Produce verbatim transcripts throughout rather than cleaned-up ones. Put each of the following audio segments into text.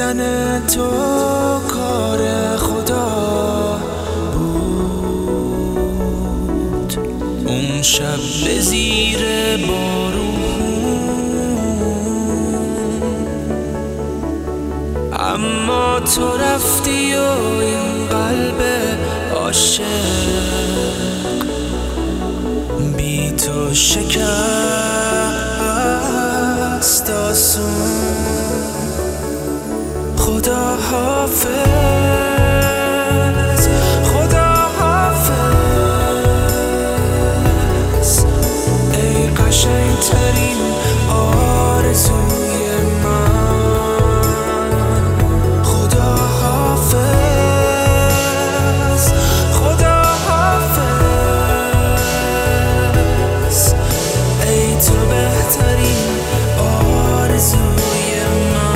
دیدن تو کار خدا بود. اون شب به زیر بارون، اما تو رفتی و این قلب عاشق بی تو شکست آسون. خدا حافظ، خدا حافظ، ای قشنگترین آرزوی من. خدا حافظ، خدا حافظ، ای تو بهترین آرزوی من.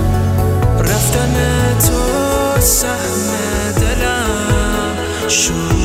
سهم دلم شد